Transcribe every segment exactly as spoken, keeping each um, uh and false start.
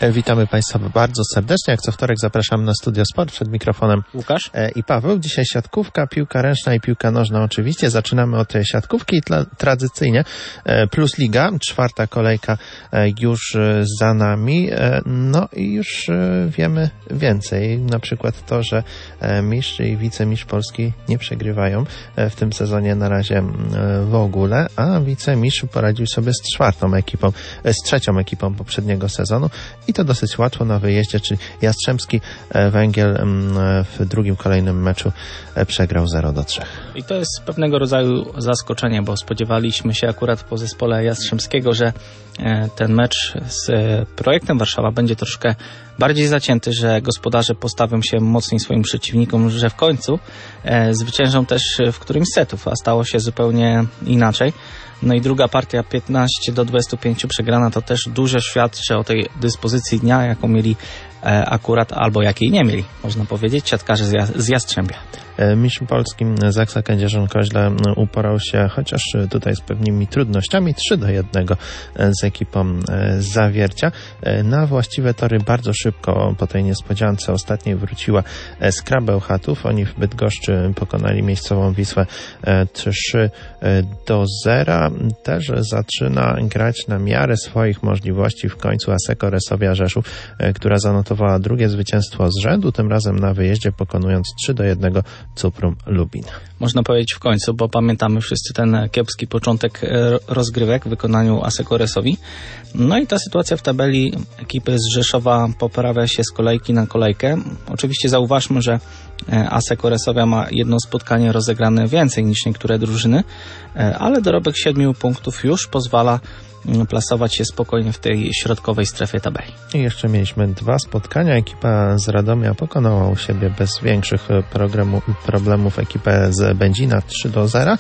Witamy Państwa bardzo serdecznie. Jak co wtorek zapraszam na Studio Sport. Przed mikrofonem Łukasz i Paweł. Dzisiaj siatkówka, piłka ręczna i piłka nożna oczywiście. Zaczynamy od siatkówki i tra- tradycyjnie Plus Liga. Czwarta kolejka już za nami. No i już wiemy więcej. Na przykład to, że mistrz i wicemistrz Polski nie przegrywają w tym sezonie na razie w ogóle, a wicemistrz poradził sobie z czwartą ekipą, z trzecią ekipą poprzedniego sezonu. I to dosyć łatwo na wyjeździe, czyli Jastrzębski Węgiel w drugim kolejnym meczu przegrał zero do trzech. I to jest pewnego rodzaju zaskoczenie, bo spodziewaliśmy się akurat po zespole Jastrzębskiego, że ten mecz z Projektem Warszawa będzie troszkę bardziej zacięty, że gospodarze postawią się mocniej swoim przeciwnikom, że w końcu zwyciężą też w którymś z setów, a stało się zupełnie inaczej. No i druga partia piętnaście do dwudziestu pięciu przegrana to też dużo świadczy o tej dyspozycji dnia, jaką mieli e, akurat, albo jakiej nie mieli, można powiedzieć, siatkarze z, Jas- z Jastrzębia. Mistrzem polskim Zaksa Kędzierzyn-Koźle uporał się, chociaż tutaj z pewnymi trudnościami, trzy do jednego z ekipą Zawiercia. Na właściwe tory bardzo szybko po tej niespodziance ostatniej wróciła Skra Bełchatów. Oni w Bydgoszczy pokonali miejscową Wisłę trzy do zera. Też zaczyna grać na miarę swoich możliwości w końcu Asseco Resowia Rzeszów, która zanotowała drugie zwycięstwo z rzędu, tym razem na wyjeździe pokonując trzy do jednego Cuprum Lubin. Można powiedzieć w końcu, bo pamiętamy wszyscy ten kiepski początek rozgrywek w wykonaniu Asseco Resowi. No i ta sytuacja w tabeli ekipy z Rzeszowa poprawia się z kolejki na kolejkę. Oczywiście zauważmy, że Asseco Resowia ma jedno spotkanie rozegrane więcej niż niektóre drużyny, ale dorobek siedmiu punktów już pozwala plasować się spokojnie w tej środkowej strefie tabeli. I jeszcze mieliśmy dwa spotkania. Ekipa z Radomia pokonała u siebie bez większych programu, problemów ekipę z Będzina trzy do zera,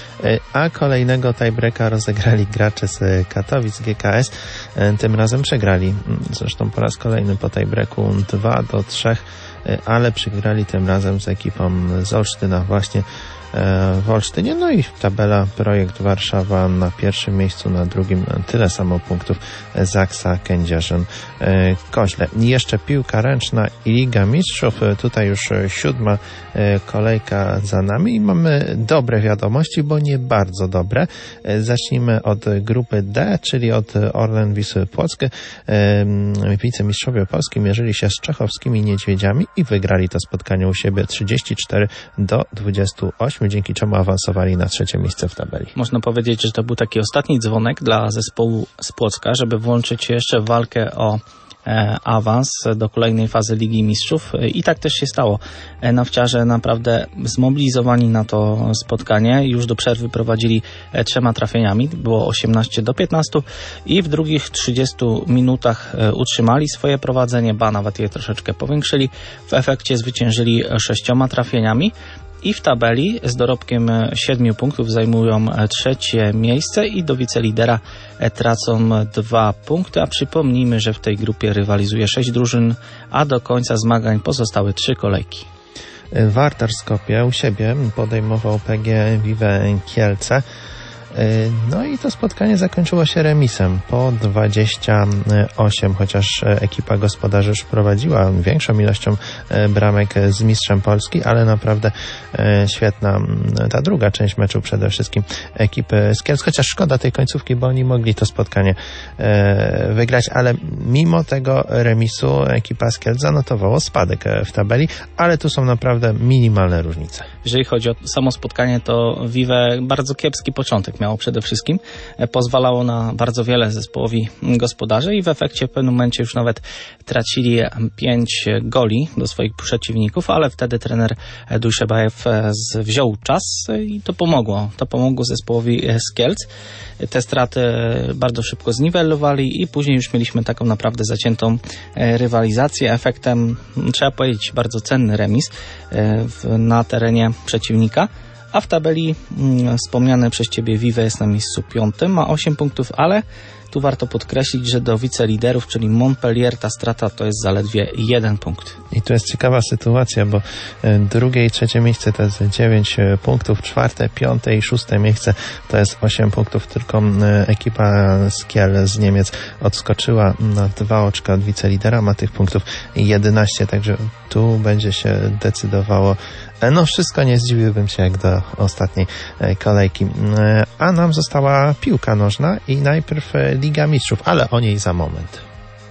a kolejnego tiebreaka rozegrali gracze z Katowic G K S. Tym razem przegrali, zresztą po raz kolejny po tiebreaku dwa do trzech, ale przegrali tym razem z ekipą z Olsztyna właśnie w Olsztynie. No i tabela Projekt Warszawa na pierwszym miejscu, na drugim tyle samo punktów Zaksa Kędzierzyn Koźle. I jeszcze piłka ręczna i Liga Mistrzów. Tutaj już siódma kolejka za nami i mamy dobre wiadomości, bo nie bardzo dobre. Zacznijmy od grupy D, czyli od Orlen Wisły Płock. Wicemistrzowie Polski mierzyli się z czechowskimi Niedźwiedziami i wygrali to spotkanie u siebie trzydzieści cztery do dwudziestu ośmiu, dzięki czemu awansowali na trzecie miejsce w tabeli. Można powiedzieć, że to był taki ostatni dzwonek dla zespołu z Płocka, żeby włączyć jeszcze walkę o e, awans do kolejnej fazy Ligi Mistrzów i tak też się stało. E, Nawciarze naprawdę zmobilizowani na to spotkanie już do przerwy prowadzili e, trzema trafieniami, było osiemnaście do piętnastu i w drugich trzydziestu minutach e, utrzymali swoje prowadzenie, ba nawet je troszeczkę powiększyli. W efekcie zwyciężyli sześcioma trafieniami i w tabeli z dorobkiem siedmiu punktów zajmują trzecie miejsce i do wicelidera tracą dwa punkty, a przypomnijmy, że w tej grupie rywalizuje sześć drużyn, a do końca zmagań pozostały trzy kolejki. Wartar Skopje u siebie podejmował P G Vive Kielce. No i to spotkanie zakończyło się remisem po dwadzieścia osiem, chociaż ekipa gospodarzy już prowadziła większą ilością bramek z mistrzem Polski, ale naprawdę świetna ta druga część meczu, przede wszystkim ekipy z Kielc, chociaż szkoda tej końcówki, bo oni mogli to spotkanie wygrać, ale mimo tego remisu ekipa z Kielc zanotowała spadek w tabeli, ale tu są naprawdę minimalne różnice. Jeżeli chodzi o samo spotkanie, to Vive bardzo kiepski początek miało przede wszystkim. Pozwalało na bardzo wiele zespołowi gospodarzy i w efekcie w pewnym momencie już nawet tracili pięć goli do swoich przeciwników, ale wtedy trener Dujszebajew wziął czas i to pomogło. To pomogło zespołowi z Kielc. Te straty bardzo szybko zniwelowali i później już mieliśmy taką naprawdę zaciętą rywalizację. Efektem, trzeba powiedzieć, bardzo cenny remis na terenie przeciwnika. A w tabeli mm, wspomniane przez Ciebie Vive jest na miejscu piątym, ma osiem punktów, ale Tu warto podkreślić, że do wiceliderów, czyli Montpellier, ta strata to jest zaledwie jeden punkt. I tu jest ciekawa sytuacja, bo drugie i trzecie miejsce to jest dziewięć punktów, czwarte, piąte i szóste miejsce to jest osiem punktów. Tylko ekipa z Kiel z Niemiec odskoczyła na dwa oczka od wicelidera, ma tych punktów jedenaście, także tu będzie się decydowało. No wszystko, nie zdziwiłbym się jak do ostatniej kolejki. A nam została piłka nożna i najpierw Liga Mistrzów, ale o niej za moment.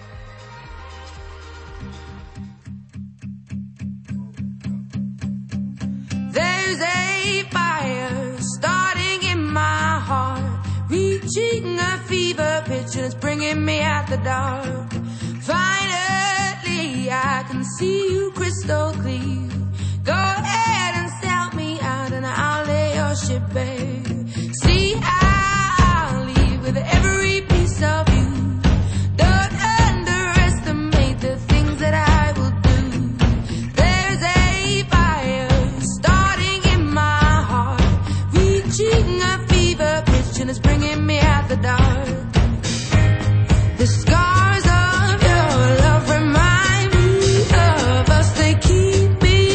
There's a fire starting in my heart, reaching a fever pitch and it's bringing me out the dark. Finally I can see you crystal clear. Go ahead and sell me out and I'll lay your ship bare. See, I'll leave with every piece of you. Don't underestimate the things that I will do. There's a fire starting in my heart, reaching a fever pitch and it's bringing me out the dark. The scars of your love remind me of us. They keep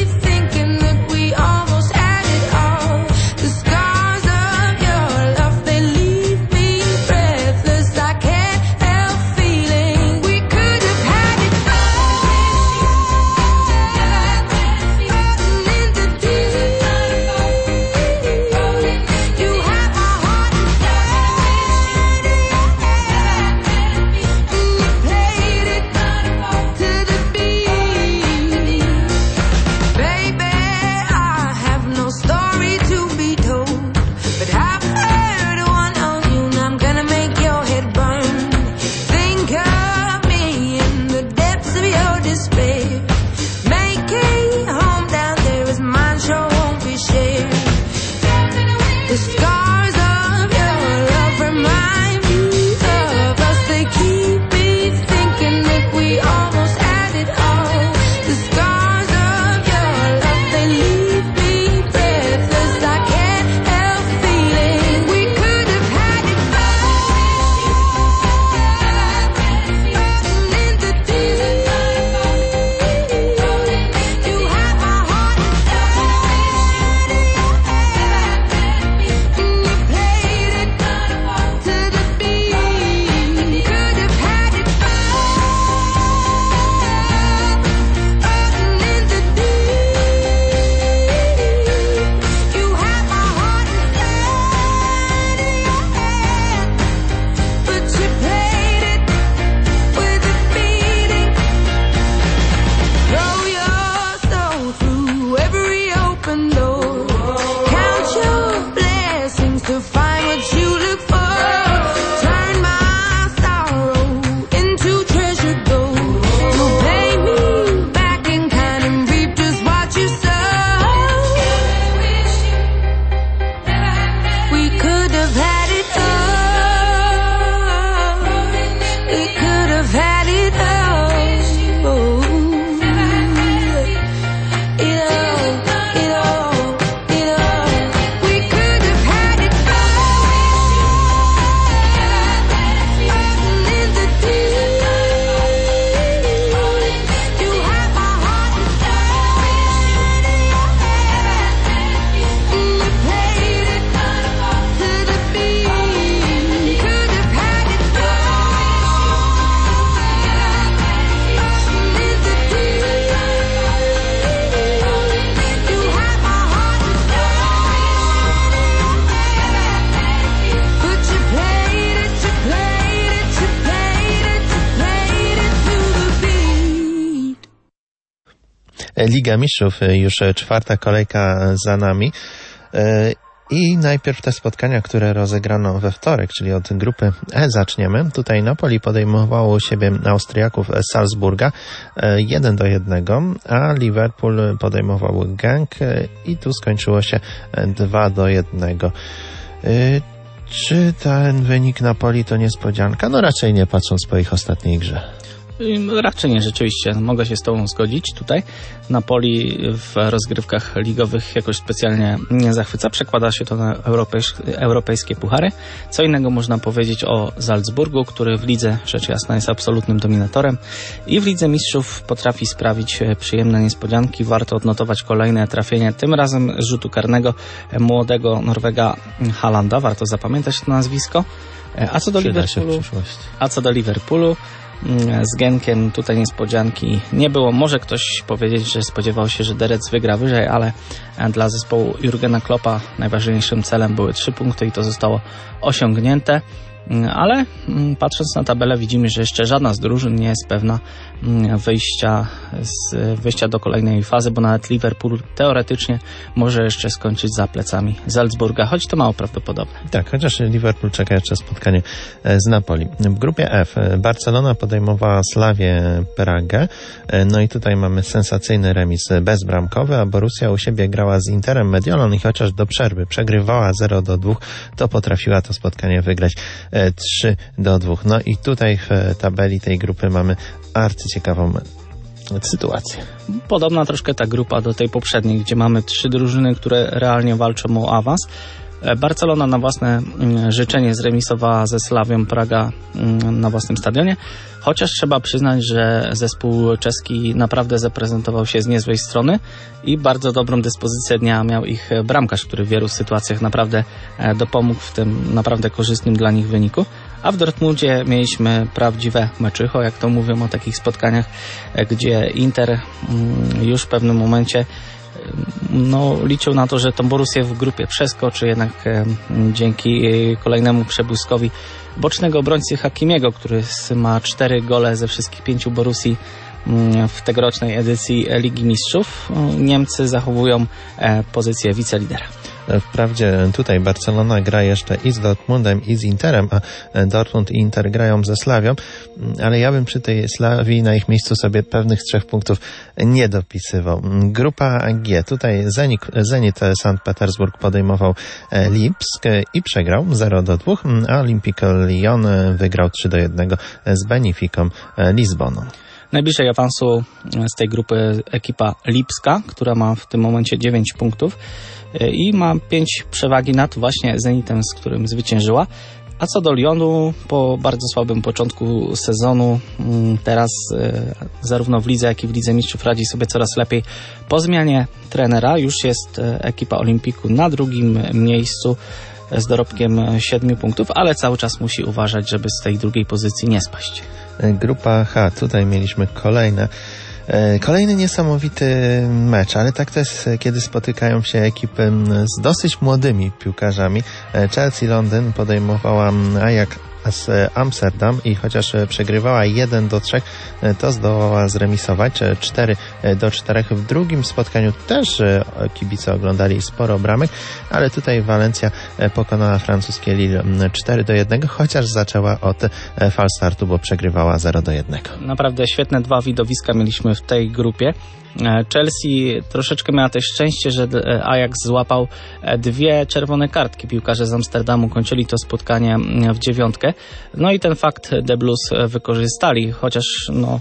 Liga Mistrzów, już czwarta kolejka za nami. I najpierw te spotkania, które rozegrano we wtorek, czyli od grupy E zaczniemy. Tutaj Napoli podejmowało u siebie Austriaków z Salzburga jeden do jednego, a Liverpool podejmował Genk i tu skończyło się dwa do jednego. Czy ten wynik Napoli to niespodzianka? No raczej nie, patrząc po ich ostatniej grze. Raczej nie, rzeczywiście. Mogę się z Tobą zgodzić tutaj. Napoli w rozgrywkach ligowych jakoś specjalnie nie zachwyca. Przekłada się to na europejs- europejskie puchary. Co innego można powiedzieć o Salzburgu, który w lidze, rzecz jasna, jest absolutnym dominatorem i w Lidze Mistrzów potrafi sprawić przyjemne niespodzianki. Warto odnotować kolejne trafienie, tym razem z rzutu karnego młodego Norwega Haalanda. Warto zapamiętać to nazwisko. A co do Liverpoolu, a co do Liverpoolu, z Genkiem tutaj niespodzianki nie było. Może ktoś powiedzieć, że spodziewał się, że Derec wygra wyżej, ale dla zespołu Jurgena Kloppa najważniejszym celem były trzy punkty i to zostało osiągnięte. Ale patrząc na tabelę widzimy, że jeszcze żadna z drużyn nie jest pewna wyjścia, z, wyjścia do kolejnej fazy, bo nawet Liverpool teoretycznie może jeszcze skończyć za plecami Salzburga, choć to mało prawdopodobne. Tak, chociaż Liverpool czeka jeszcze spotkanie z Napoli. W grupie F Barcelona podejmowała Slavię Pragę, no i tutaj mamy sensacyjny remis bezbramkowy, a Borussia u siebie grała z Interem Mediolon i chociaż do przerwy przegrywała zero do dwóch, to potrafiła to spotkanie wygrać trzy do dwóch. No i tutaj w tabeli tej grupy mamy arcyciekawą sytuację. Podobna troszkę ta grupa do tej poprzedniej, gdzie mamy trzy drużyny, które realnie walczą o awans. Barcelona na własne życzenie zremisowała ze Slawią Praga na własnym stadionie, chociaż trzeba przyznać, że zespół czeski naprawdę zaprezentował się z niezłej strony i bardzo dobrą dyspozycję dnia miał ich bramkarz, który w wielu sytuacjach naprawdę dopomógł w tym naprawdę korzystnym dla nich wyniku. A w Dortmundzie mieliśmy prawdziwe meczycho, jak to mówią o takich spotkaniach, gdzie Inter już w pewnym momencie no, liczył na to, że tą Borussię w grupie przeskoczy, jednak e, dzięki kolejnemu przebłyskowi bocznego obrońcy Hakimiego, który ma cztery gole ze wszystkich pięciu Borussii w tegorocznej edycji Ligi Mistrzów, Niemcy zachowują e, pozycję wicelidera. Wprawdzie tutaj Barcelona gra jeszcze i z Dortmundem, i z Interem, a Dortmund i Inter grają ze Slawią, ale ja bym przy tej Slawii na ich miejscu sobie pewnych trzech punktów nie dopisywał. Grupa G. Tutaj Zenit, Zenit Sankt Petersburg podejmował Lipsk i przegrał zero do dwóch, a Olympique Lyon wygrał trzy do jednego z Beneficą Lizboną. Najbliżej awansu z tej grupy ekipa Lipska, która ma w tym momencie dziewięć punktów i ma pięć przewagi nad właśnie Zenitem, z którym zwyciężyła. A co do Lyonu, po bardzo słabym początku sezonu, teraz zarówno w lidze, jak i w Lidze Mistrzów radzi sobie coraz lepiej. Po zmianie trenera już jest ekipa Olimpiku na drugim miejscu z dorobkiem siedmiu punktów, ale cały czas musi uważać, żeby z tej drugiej pozycji nie spaść. Grupa H, tutaj mieliśmy kolejne Kolejny niesamowity mecz, ale tak to jest, kiedy spotykają się ekipy z dosyć młodymi piłkarzami. Chelsea Londyn podejmowała Ajax z Amsterdam i chociaż przegrywała jeden do trzech, to zdołała zremisować cztery do czterech. W drugim spotkaniu też kibice oglądali sporo bramek, ale tutaj Walencja pokonała francuskie Lille cztery do jednego, chociaż zaczęła od falstartu, bo przegrywała zero do jednego. Naprawdę świetne dwa widowiska mieliśmy w tej grupie. Chelsea troszeczkę miała też szczęście, że Ajax złapał dwie czerwone kartki. Piłkarze z Amsterdamu kończyli to spotkanie w dziewiątkę. No i ten fakt The Blues wykorzystali, chociaż no,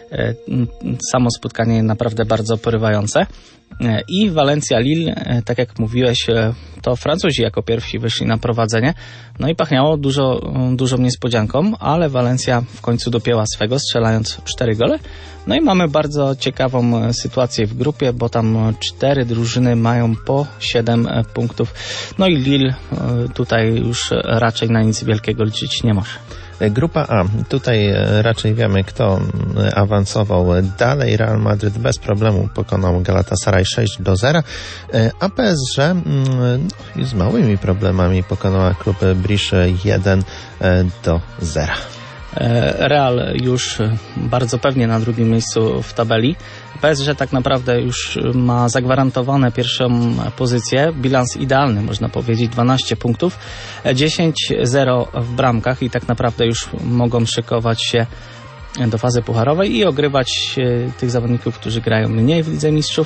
samo spotkanie naprawdę bardzo porywające. I Walencja Lille, tak jak mówiłeś, to Francuzi jako pierwsi wyszli na prowadzenie. No i pachniało dużo, dużą niespodzianką, ale Walencja w końcu dopięła swego, strzelając cztery gole. No i mamy bardzo ciekawą sytuację w grupie, bo tam cztery drużyny mają po siedem punktów. No i Lille tutaj już raczej na nic wielkiego liczyć nie może. Grupa A. Tutaj raczej wiemy, kto awansował dalej. Real Madryt bez problemu pokonał Galatasaray sześć do zera, a P S G no, z małymi problemami pokonała klub Bruges jeden do zera. Real już bardzo pewnie na drugim miejscu w tabeli. P S G tak naprawdę już ma zagwarantowane pierwszą pozycję. Bilans idealny, można powiedzieć, dwanaście punktów, dziesięć zero w bramkach i tak naprawdę już mogą szykować się do fazy pucharowej i ogrywać tych zawodników, którzy grają mniej w Lidze Mistrzów.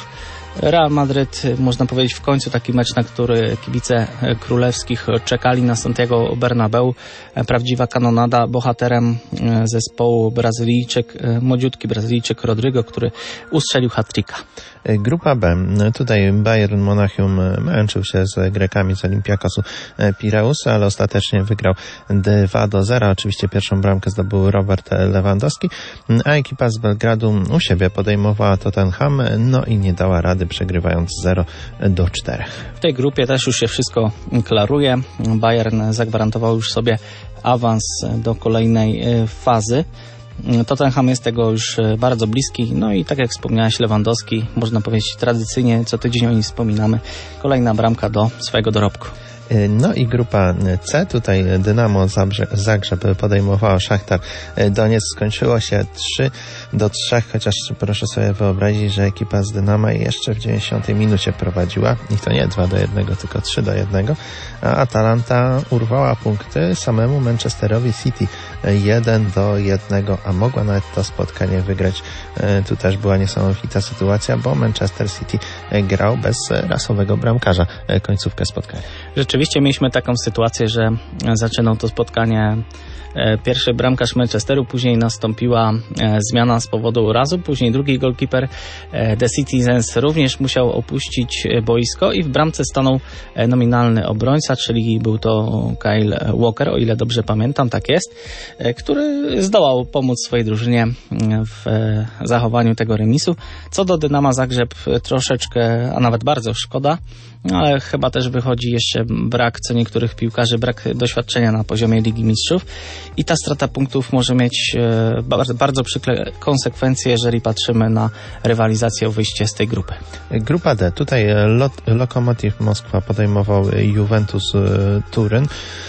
Real Madryt, można powiedzieć, w końcu taki mecz, na który kibice królewskich czekali, na Santiago Bernabeu. Prawdziwa kanonada. Bohaterem zespołu Brazylijczyk, młodziutki Brazylijczyk Rodrygo, który ustrzelił hat-tricka. Grupa B. Tutaj Bayern Monachium męczył się z Grekami z Olympiakosu Pireus, ale ostatecznie wygrał dwa do zera. Oczywiście pierwszą bramkę zdobył Robert Lewandowski, a ekipa z Belgradu u siebie podejmowała Tottenham, no i nie dała rady, przegrywając zero do czterech. W tej grupie też już się wszystko klaruje. Bayern zagwarantował już sobie awans do kolejnej fazy. Tottenham jest tego już bardzo bliski, no i tak jak wspomniałeś, Lewandowski, można powiedzieć tradycyjnie, co tydzień o nim wspominamy, kolejna bramka do swojego dorobku. No i grupa C, tutaj Dynamo Zagrzeb podejmowało Szachtar Donieck, skończyło się trzy do trzech, chociaż proszę sobie wyobrazić, że ekipa z Dynama jeszcze w dziewięćdziesiątej minucie prowadziła i to nie dwa do jednego, tylko trzy do jednego, a Atalanta urwała punkty samemu Manchesterowi City jeden do jednego, a mogła nawet to spotkanie wygrać. Tu też była niesamowita sytuacja, bo Manchester City grał bez rasowego bramkarza końcówkę spotkania. Rzeczywiście mieliśmy taką sytuację, że zaczynał to spotkanie pierwszy bramkarz Manchesteru, później nastąpiła zmiana z powodu urazu, później drugi golkiper The Citizens również musiał opuścić boisko i w bramce stanął nominalny obrońca, czyli był to Kyle Walker, o ile dobrze pamiętam, tak jest, który zdołał pomóc swojej drużynie w zachowaniu tego remisu. Co do Dynama Zagrzeb troszeczkę, a nawet bardzo szkoda, ale chyba też wychodzi jeszcze brak co niektórych piłkarzy, brak doświadczenia na poziomie Ligi Mistrzów i ta strata punktów może mieć bardzo, bardzo przykre konsekwencje, jeżeli patrzymy na rywalizację o wyjście z tej grupy. Grupa D. Tutaj Lot- Lokomotiv Moskwa podejmował Juventus Turyn.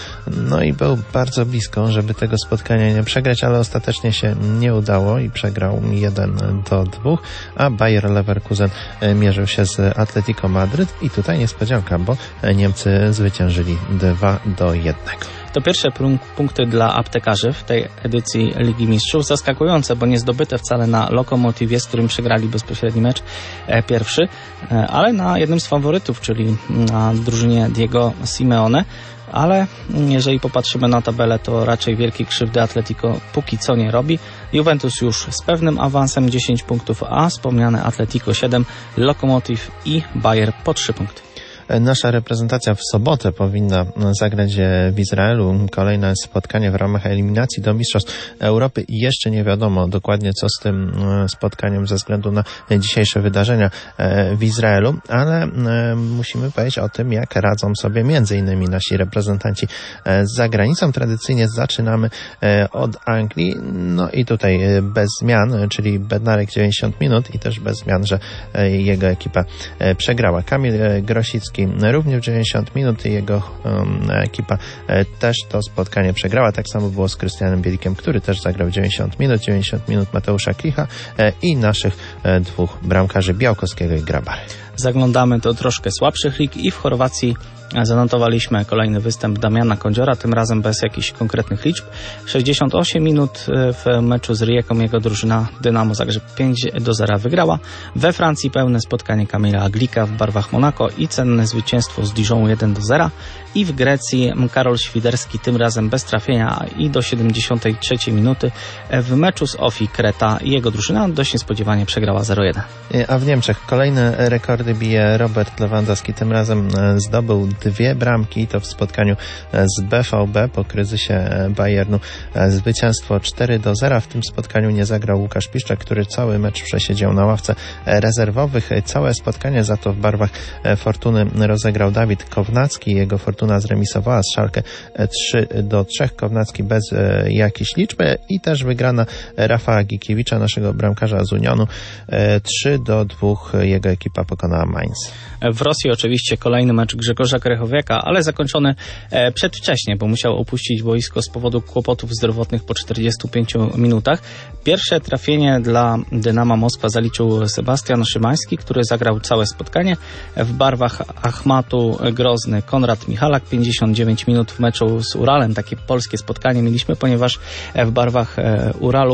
No i był bardzo blisko, żeby tego spotkania nie przegrać, ale ostatecznie się nie udało i przegrał jeden do dwóch, a Bayer Leverkusen mierzył się z Atletico Madryt i tutaj niespodzianka, bo Niemcy zwyciężyli dwa do jednego. To pierwsze punkty dla aptekarzy w tej edycji Ligi Mistrzów. Zaskakujące, bo nie zdobyte wcale na Lokomotywie, z którym przegrali bezpośredni mecz pierwszy, ale na jednym z faworytów, czyli na drużynie Diego Simeone. Ale jeżeli popatrzymy na tabelę, to raczej wielkiej krzywdy Atletico póki co nie robi. Juventus już z pewnym awansem dziesięć punktów, a wspomniane Atletico siedem, Lokomotiv i Bayer po trzy punkty. Nasza reprezentacja w sobotę powinna zagrać w Izraelu. Kolejne spotkanie w ramach eliminacji do Mistrzostw Europy i jeszcze nie wiadomo dokładnie, co z tym spotkaniem ze względu na dzisiejsze wydarzenia w Izraelu, ale musimy powiedzieć o tym, jak radzą sobie między innymi nasi reprezentanci za granicą. Tradycyjnie zaczynamy od Anglii, no i tutaj bez zmian, czyli Bednarek dziewięćdziesiąt minut i też bez zmian, że jego ekipa przegrała. Kamil Grosicki również w dziewięćdziesiąt minut i jego um, ekipa e, też to spotkanie przegrała. Tak samo było z Krystianem Bielikiem, który też zagrał dziewięćdziesiąt minut, dziewięćdziesiąt minut Mateusza Klicha e, i naszych e, dwóch bramkarzy Białkowskiego i Grabary. Zaglądamy do troszkę słabszych lig i w Chorwacji zanotowaliśmy kolejny występ Damiana Kondziora, tym razem bez jakichś konkretnych liczb. sześćdziesiąt osiem minut w meczu z Rijeką jego drużyna Dynamo Zagrzeb pięć do zera wygrała. We Francji pełne spotkanie Kamila Aglika w barwach Monako i cenne zwycięstwo z Dijonu jeden do zera. I w Grecji Karol Świderski tym razem bez trafienia i do siedemdziesiątej trzeciej minuty w meczu z Ofi Kreta i jego drużyna dość niespodziewanie przegrała zero jeden. A w Niemczech kolejne rekordy bije Robert Lewandowski. Tym razem zdobył dwie bramki, to w spotkaniu z B V B po kryzysie Bayernu. Zwycięstwo cztery do zera. W tym spotkaniu nie zagrał Łukasz Piszczek, który cały mecz przesiedział na ławce rezerwowych. Całe spotkanie za to w barwach Fortuny rozegrał Dawid Kownacki. Jego Fortuna zremisowała z Schalke trzy do trzech. Kownacki bez jakiejś liczby i też wygrana Rafała Gikiewicza, naszego bramkarza z Unionu. trzy do dwóch jego ekipa pokonała Mainz. W Rosji oczywiście kolejny mecz Grzegorza Krychowiaka, ale zakończony przedwcześnie, bo musiał opuścić boisko z powodu kłopotów zdrowotnych po czterdziestu pięciu minutach. Pierwsze trafienie dla Dynama Moskwa zaliczył Sebastian Szymański, który zagrał całe spotkanie. W barwach Achmatu Grozny Konrad Michalak, pięćdziesiąt dziewięć minut w meczu z Uralem. Takie polskie spotkanie mieliśmy, ponieważ w barwach Uralu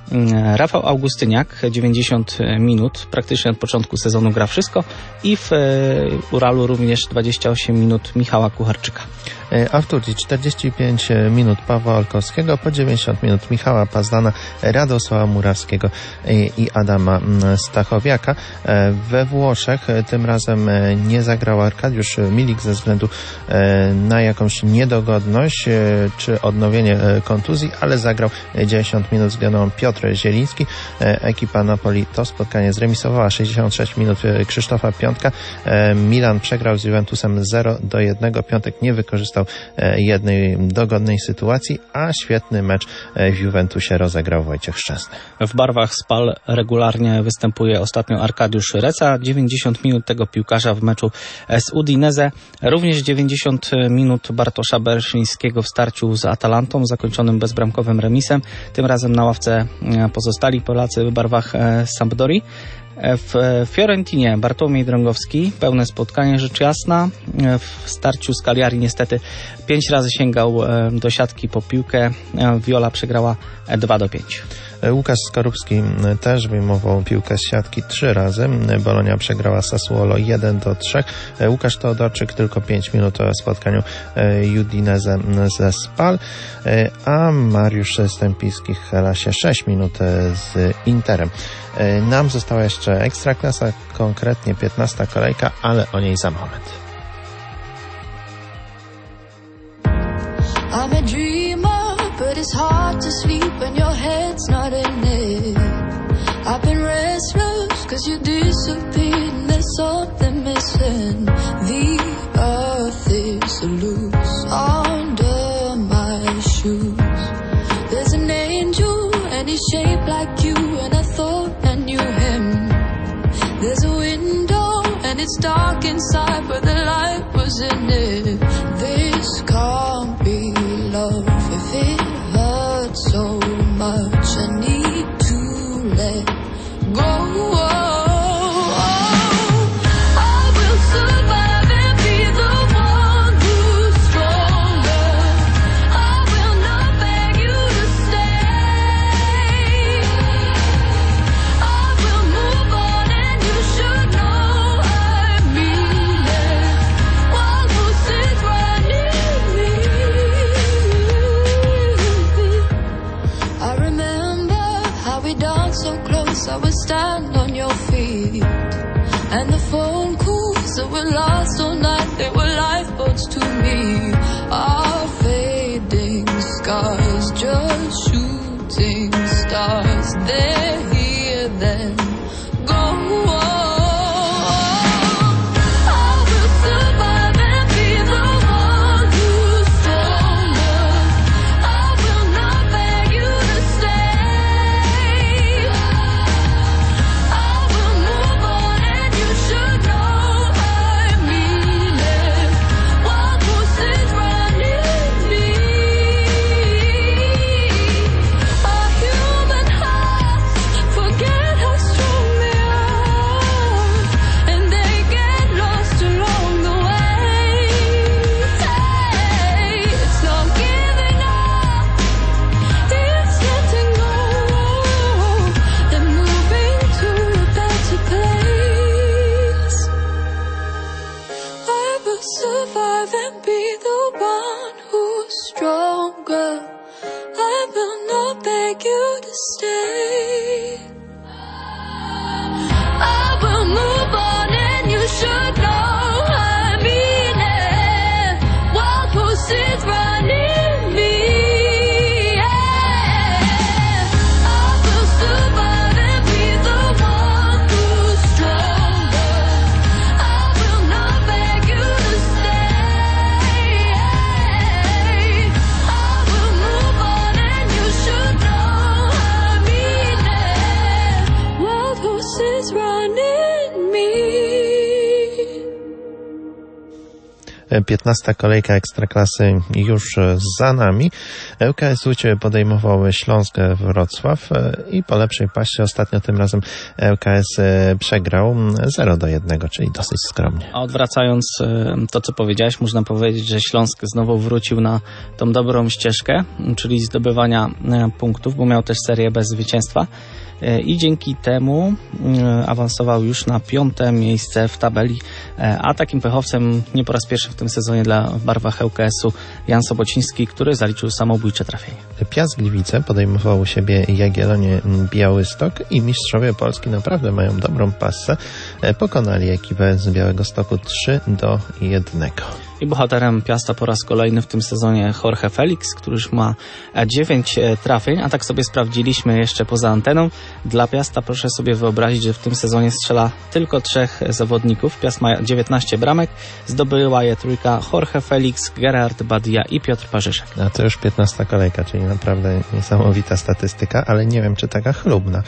Rafał Augustyniak, dziewięćdziesiąt minut, praktycznie od początku sezonu gra wszystko i w Uralu również dwadzieścia osiem minut Michała Kucharczyka. A w Turcji czterdzieści pięć minut Pawła Olkowskiego, po dziewięćdziesiąt minut Michała Pazdana, Radosława Murawskiego i Adama Stachowiaka. We Włoszech tym razem nie zagrał Arkadiusz Milik ze względu na jakąś niedogodność czy odnowienie kontuzji, ale zagrał dziewięćdziesiąt minut z Genoą Piotr Zieliński. Ekipa Napoli to spotkanie zremisowała. sześćdziesiąt sześć minut Krzysztofa Piątka. Milan przegrał z Juventusem zero do jednego. Piątek nie wykorzystał jednej dogodnej sytuacji, a świetny mecz w Juventusie rozegrał Wojciech Szczęsny. W barwach Spal regularnie występuje ostatnio Arkadiusz Reca. dziewięćdziesiąt minut tego piłkarza w meczu z Udinese. Również dziewięćdziesiąt minut Bartosza Bereszyńskiego w starciu z Atalantą, zakończonym bezbramkowym remisem. Tym razem na ławce pozostali Polacy w barwach Sampdorii. W Fiorentinie Bartłomiej Drągowski, pełne spotkanie rzecz jasna. W starciu z Cagliari niestety pięć razy sięgał do siatki po piłkę. Viola przegrała dwa do pięciu. Łukasz Skorupski też wyjmował piłkę z siatki trzy razy. Bologna przegrała Sassuolo jeden do trzech. Łukasz Teodorczyk tylko pięć minut w spotkaniu Udinese ze Spal, a Mariusz Stępiński chyla się sześć minut z Interem. Nam została jeszcze Ekstraklasa, konkretnie piętnasta kolejka, ale o niej za moment. I'm a dreamer, but it's hard to sleep when your head's not in it. I've been restless cause you disappeared and there's something missing. The earth is loose under my shoes. There's an angel and he's shaped like you, and I thought I knew him. There's a window and it's dark inside, but the light was in it. This can't be love if it hurts so much. I need to let go. I will survive and be the one who's stronger. I will not beg you to stay. I will move on and you should know I mean it. One who sits right near me. I remember how we danced so close, I would stand on your feet. And the phone calls that would last all night, they were lifeboats to me. Our fading scars, just shooting stars. They're here then, go on. I will survive and be the one who's stronger. I will not beg you to stay. I will move on and you should know I mean it. One who sits right near me. Our human hearts forget how strong they are, and they get lost along the way. Hey, it's not giving up, it's letting go and moving to a better place. I will survive and be the one who's stronger. I will not beg you to stay. I will move on and you should know I mean it. One who sits right near me. Yeah. I will survive and be the one who's stronger. I will not beg you to stay. I will move on and you should know I mean it. One who sits right near me. piętnasta kolejka Ekstraklasy już za nami. ŁKS Łódź podejmował Śląsk Wrocław i po lepszej paście ostatnio tym razem ŁKS przegrał zero do jednego, czyli dosyć skromnie. A odwracając to, co powiedziałeś, można powiedzieć, że Śląsk znowu wrócił na tą dobrą ścieżkę, czyli zdobywania punktów, bo miał też serię bez zwycięstwa. I dzięki temu awansował już na piąte miejsce w tabeli, a takim pechowcem nie po raz pierwszy w tym sezonie dla w barwach ŁKS-u Jan Sobociński, który zaliczył samobójcze trafienie. Piast Gliwice podejmował u siebie Jagiellonię Białystok i mistrzowie Polski naprawdę mają dobrą passę. Pokonali ekipę z Białegostoku trzy do jednego. I bohaterem Piasta po raz kolejny w tym sezonie Jorge Felix, który już ma dziewięć trafień, a tak sobie sprawdziliśmy jeszcze poza anteną. Dla Piasta proszę sobie wyobrazić, że w tym sezonie strzela tylko trzech zawodników. Piast ma dziewiętnaście bramek, zdobyła je trójka Jorge Felix, Gerard Badia i Piotr Parzyszek. A to już piętnasta kolejka, czyli naprawdę niesamowita statystyka, ale nie wiem, czy taka chlubna.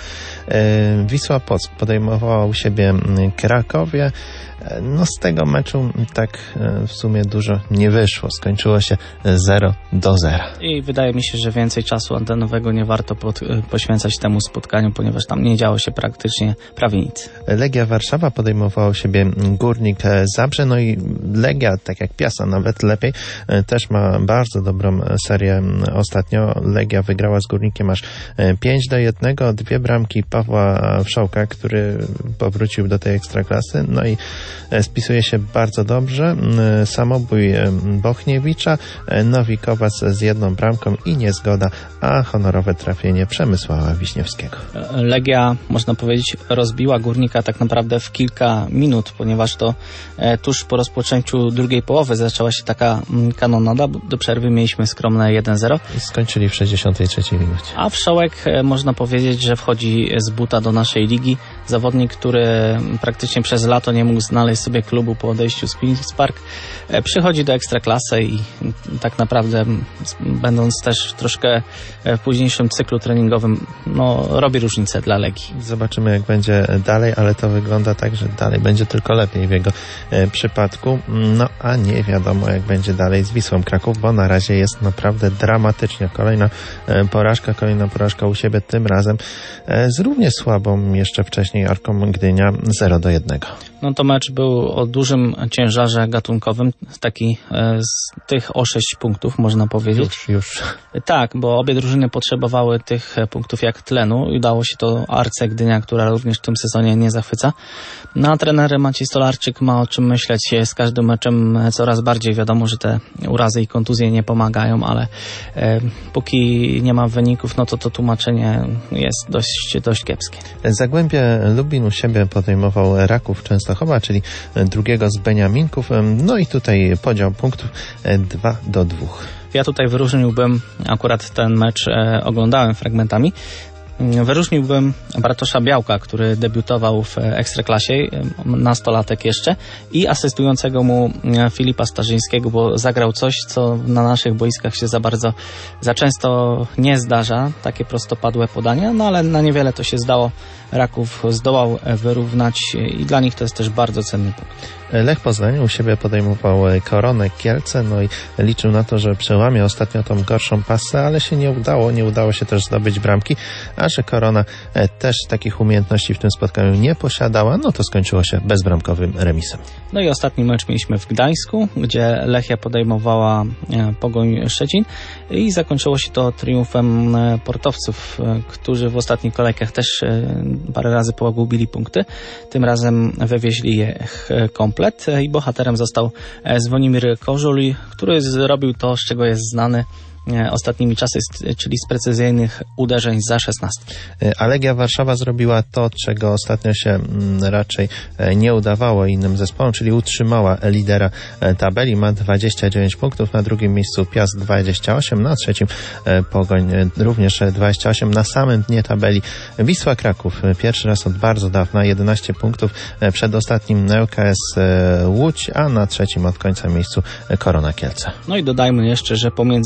Wisła Płock podejmowała u siebie Krakowie. No z tego meczu tak w sumie dużo nie wyszło. Skończyło się zero do zera. I wydaje mi się, że więcej czasu antenowego nie warto pod, poświęcać temu spotkaniu, ponieważ tam nie działo się praktycznie prawie nic. Legia Warszawa podejmowała u siebie Górnik Zabrze, no i Legia, tak jak Piasta, nawet lepiej, też ma bardzo dobrą serię ostatnio. Legia wygrała z Górnikiem aż pięć do jednego, dwie bramki Pawła Wszołka, który powrócił do tej Ekstraklasy, no i spisuje się bardzo dobrze. Samobój Bochniewicza, Nowikowac z jedną bramką i niezgoda, a honorowe trafienie Przemysława Wiśniewskiego. Legia, można powiedzieć, rozbiła Górnika tak naprawdę w kilka minut, ponieważ to tuż po rozpoczęciu drugiej połowy zaczęła się taka kanonada. Do przerwy mieliśmy skromne jeden zero. I skończyli w sześćdziesiątej trzeciej minucie. A Wszołek, można powiedzieć, że wchodzi z buta do naszej ligi. Zawodnik, który praktycznie przez lato nie mógł znaleźć sobie klubu po odejściu z Queen's Park, przychodzi do Ekstraklasy i tak naprawdę, będąc też troszkę w późniejszym cyklu treningowym, no, robi różnicę dla Legii. Zobaczymy, jak będzie dalej, ale to wygląda tak, że dalej będzie tylko lepiej w jego e, przypadku. No, a nie wiadomo, jak będzie dalej z Wisłą Kraków, bo na razie jest naprawdę dramatycznie. Kolejna e, porażka, kolejna porażka u siebie, tym razem e, z równie słabą jeszcze wcześniej Arką Gdynia zero do jednego. No to mecz był o dużym ciężarze gatunkowym, taki e, z tych o sześć punktów, można powiedzieć. Już, już. Tak, bo obie drużyny potrzebowały tych punktów jak tlenu i udało się to Arce Gdynia, która również w tym sezonie nie zachwyca. No a trener Maciej Stolarczyk ma o czym myśleć z każdym meczem coraz bardziej. Wiadomo, że te urazy i kontuzje nie pomagają, ale e, póki nie ma wyników, no to to tłumaczenie jest dość, dość kiepskie. Zagłębie Lubin u siebie podejmował Raków Częstochowa, czyli drugiego z Beniaminków. No i tutaj podział punktów dwa do dwóch. Ja tutaj wyróżniłbym, akurat ten mecz e, oglądałem fragmentami, wyróżniłbym Bartosza Białka, który debiutował w Ekstraklasie, nastolatek jeszcze, i asystującego mu Filipa Starzyńskiego, bo zagrał coś, co na naszych boiskach się za bardzo, za często nie zdarza, takie prostopadłe podania, no ale na niewiele to się zdało. Raków zdołał wyrównać i dla nich to jest też bardzo cenny punkt. Lech Poznań u siebie podejmował Koronę Kielce, no i liczył na to, że przełamie ostatnio tą gorszą pasę, ale się nie udało, nie udało się też zdobyć bramki, a że Korona też takich umiejętności w tym spotkaniu nie posiadała, no to skończyło się bezbramkowym remisem. No i ostatni mecz mieliśmy w Gdańsku, gdzie Lechia podejmowała Pogoń Szczecin i zakończyło się to triumfem portowców, którzy w ostatnich kolejkach też parę razy pogubili punkty. Tym razem wywieźli je komplet i bohaterem został Zwonimir Kożul, który zrobił to, z czego jest znany ostatnimi czasy, czyli z precyzyjnych uderzeń za szesnastki. A Legia Warszawa zrobiła to, czego ostatnio się raczej nie udawało innym zespołom, czyli utrzymała lidera tabeli, ma dwadzieścia dziewięć punktów, na drugim miejscu Piast dwadzieścia osiem, na trzecim Pogoń również dwadzieścia osiem, na samym dnie tabeli Wisła Kraków, pierwszy raz od bardzo dawna, jedenaście punktów, przed ostatnim ŁKS Łódź, a na trzecim od końca miejscu Korona Kielce. No i dodajmy jeszcze, że pomiędzy pierwszym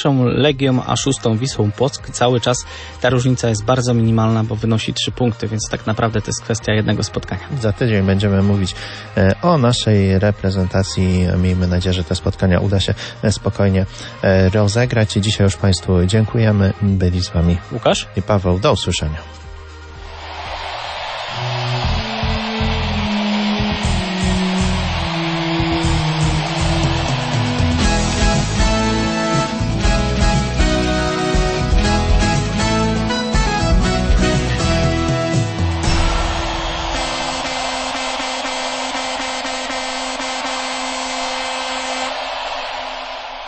pierwszą Legią, a szóstą Wisłą Płock. Cały czas ta różnica jest bardzo minimalna, bo wynosi trzy punkty, więc tak naprawdę to jest kwestia jednego spotkania. Za tydzień będziemy mówić o naszej reprezentacji. Miejmy nadzieję, że te spotkania uda się spokojnie rozegrać. Dzisiaj już Państwu dziękujemy. Byli z Wami Łukasz i Paweł. Do usłyszenia.